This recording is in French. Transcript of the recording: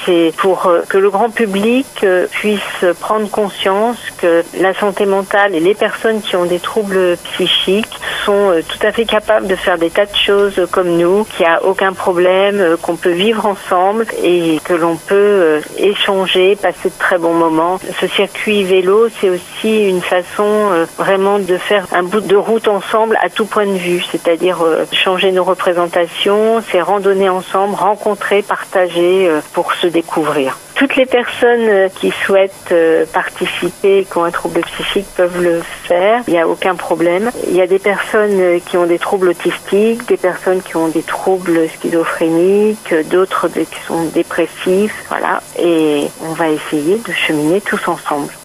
c'est pour que le grand public puisse prendre conscience que la santé mentale et les personnes qui ont des troubles psychiques sont tout à fait capables de faire des tas de choses comme nous, qu'il n'y a aucun problème, qu'on peut vivre ensemble et que l'on peut échanger, passer de très bons moments. Ce circuit vélo, c'est aussi une façon vraiment de faire un bout de route ensemble à tout point de vue, c'est-à-dire changer nos représentations, c'est randonner ensemble, rencontrer, partager pour se découvrir. Toutes les personnes qui souhaitent participer, qui ont un trouble psychique, peuvent le faire. Il n'y a aucun problème. Il y a des personnes qui ont des troubles autistiques, des personnes qui ont des troubles schizophréniques, d'autres qui sont dépressifs. Voilà. Et on va essayer de cheminer tous ensemble.